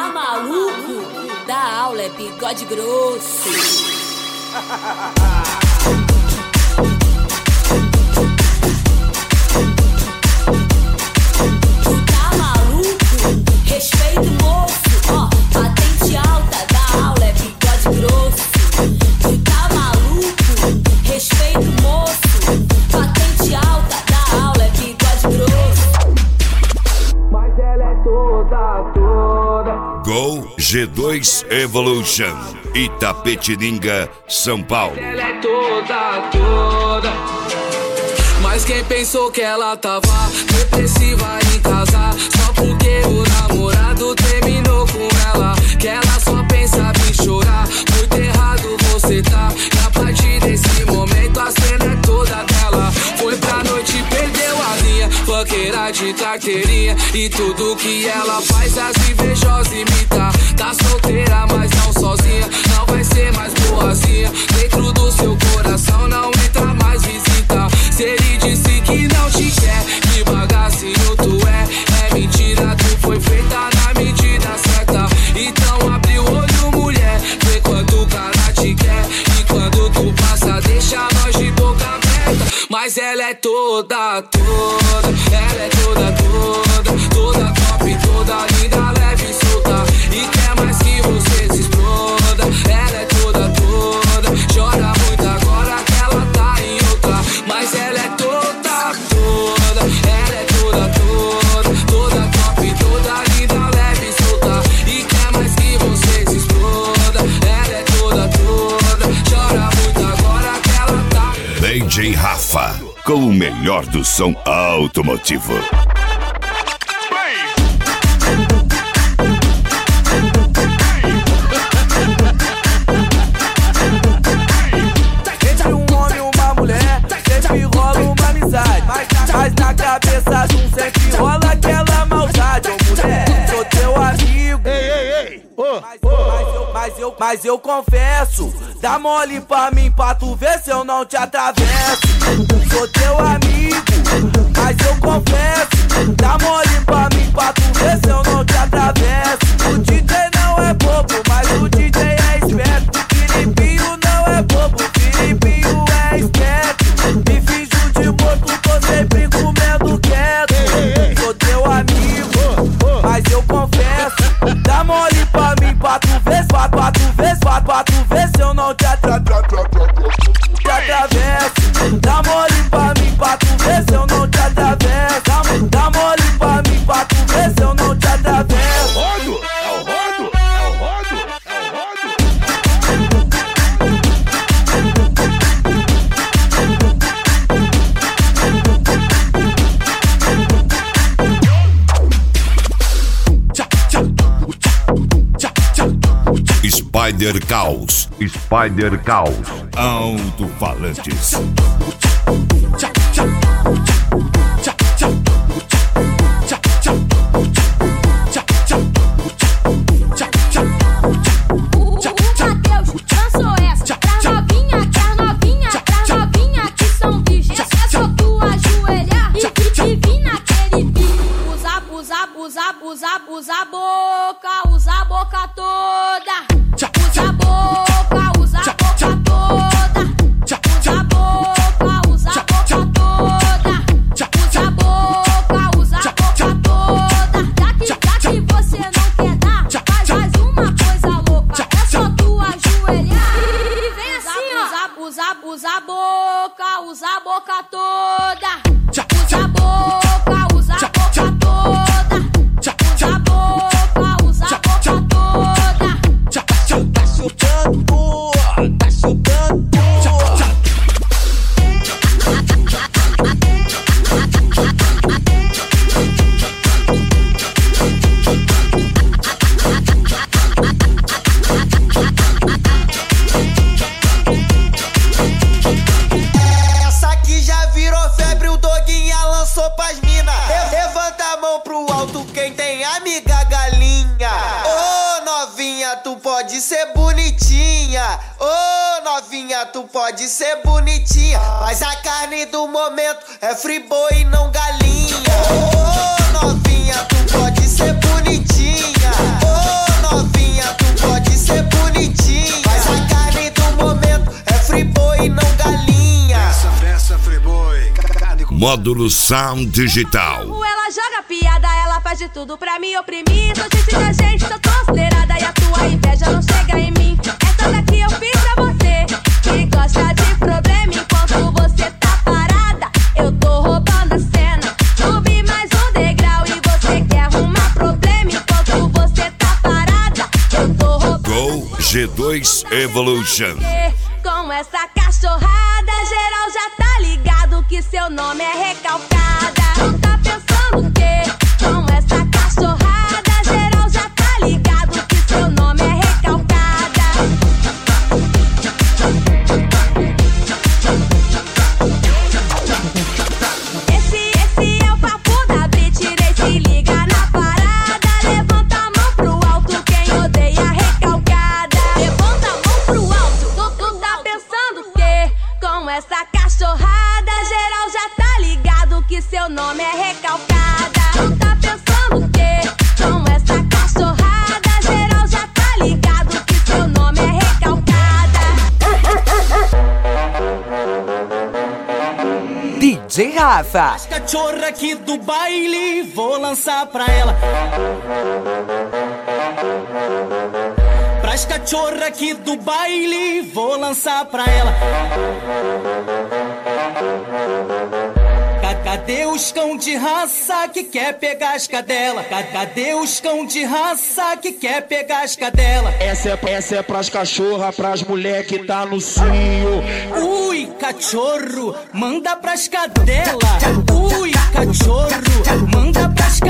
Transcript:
Tá maluco? Da aula é bigode grosso. Tá maluco? Respeito moço, ó, patente alta da aula é bigode grosso. Tá maluco? Respeito moço, patente alta da aula é bigode grosso. Mas ela é toda. Gol G2 Evolution, Itapetininga, São Paulo. Ela é toda. Mas quem pensou que ela tava depressiva em casa só porque o namorado terminou com ela? Que ela só pensava em chorar. Muito errado você tá. E a partir desse momento a cena é toda dela. Foi pra noite e perdeu a linha, funkeira de carteirinha. E tudo que ela faz as invejosas imitar. Tá solteira, mas não sozinha. Não vai ser mais boazinha. Dentro do seu coração não entra mais visita. Se ele disse que não te quer, que bagacinho tu é. É mentira, tu foi feita na medida certa. Então abre o olho, mulher, vê quanto o cara te quer. E quando tu passa, deixa nós de boca aberta. Mas ela é toda. Ela é toda top, toda linda, leve e solta. E quer mais que você se exploda. Ela é toda, chora muito agora que ela tá em outra. Mas ela é toda. Ela é toda top, toda linda, leve e solta. E quer mais que você se exploda. Ela é toda, chora muito agora que ela tá. DJ Rafa, com o melhor do som automotivo. Entre um homem e uma mulher sempre rola uma amizade, mas na cabeça de um sempre rola aquela maldade. Ô mulher, sou teu amigo. Mas eu confesso, dá mole pra mim pra tu ver se eu não te atravesso. Sou teu amigo, mas eu confesso, dá mole pra mim pra tu ver se eu não te atravesso. O DJ não é bobo, mas o DJ é esperto. O Filipinho não é bobo, o Filipinho é esperto. Me finjo de morto, tô sempre comendo quieto. Sou teu amigo, mas eu confesso, dá mole pra mim pra tu ver se eu não te atravesso. Dá mole pra mim pra tu ver se eu não te atravesso. Dá mole pra mim pra tu ver se eu não te atravesso. Spider Caos, alto-falantes. Usa a boca, usa a boca toda. Usa a boca, usa a boca toda. Usa a boca, usa a boca toda. Usa a boca, usa a boca toda. Já que você não quer dar, faz uma coisa louca. É só tu ajoelhar e vem assim, ó. Usa a boca, usa a boca toda. Usa a boca, usa a boca toda. Usa a boca, usa a boca toda. Tá chutando, Essa aqui já virou febre, o Doguinha lançou pras mina. Levanta a mão pro alto quem tem amiga galinha. Ô novinha, tu pode ser bonitinha. Ô novinha, tu pode ser bonitinha. Mas a carne do momento é friboi e não galinha. Ô novinha, tu pode ser bonitinha. Ô Módulo Sound Digital. Ela joga piada, ela faz de tudo pra me oprimir. Sou gente da gente, sou considerada e a tua inveja não chega em mim. Essa daqui eu fiz pra você, que gosta de problema enquanto você tá parada. Eu tô roubando a cena, subi mais um degrau e você quer arrumar problema enquanto você tá parada. Eu tô roubando Go G2 Evolution. Com essa cachorrada, geral já tá ligado que seu nome é recalcada. Não tá pensando o quê? Com essa cachorrada, geral já tá ligado que seu nome é recalcada. Esse é o papo da Britney, se liga na parada. Levanta a mão pro alto quem odeia recalcada. Levanta a mão pro alto, tu tá pensando o quê? Com essa cachorrada, geral já tá ligado que seu nome é recalcada. Não tá pensando o quê? Com essa cachorrada, geral já tá ligado que seu nome é recalcada. DJ Rafa. Cachorra aqui do baile, vou lançar pra ela. Pras cachorra aqui do baile, vou lançar pra ela. Cadê os cão de raça que quer pegar as cadela? Cadê os cão de raça que quer pegar as cadela? Essa é pras cachorra, pras mulher que tá no cio. Ui, cachorro, manda pras cadela. Ui, cachorro, manda pras cadela.